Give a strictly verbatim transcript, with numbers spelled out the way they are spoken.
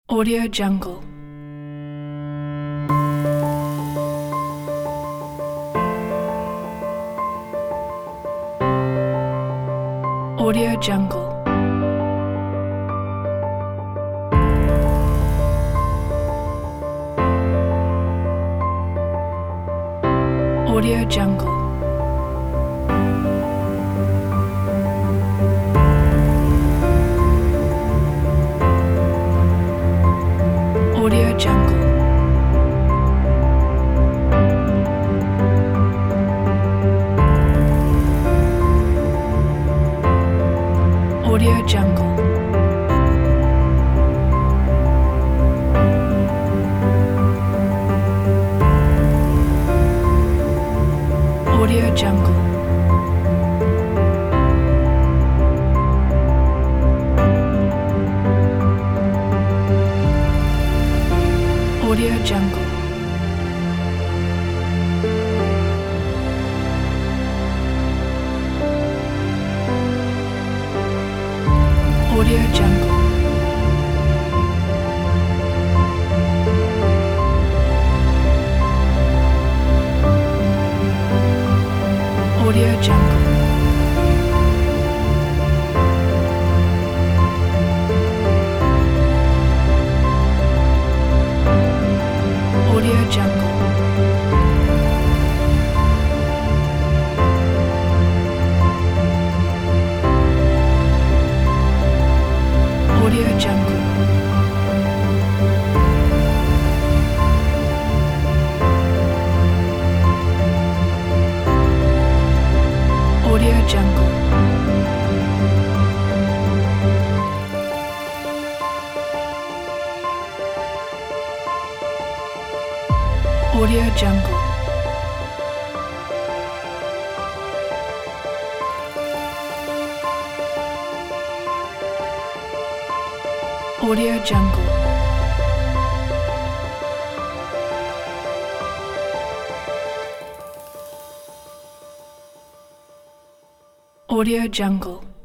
Audio Jungle. Audio Jungle. Audio Jungle. Audio Jungle. Audio Jungle. Audio Jungle. Audio Jungle. Audio Jungle. Audio Jungle. Audio Jungle. Audio Jungle. Audio Jungle. Audio Jungle. Audio Jungle. Audio Jungle.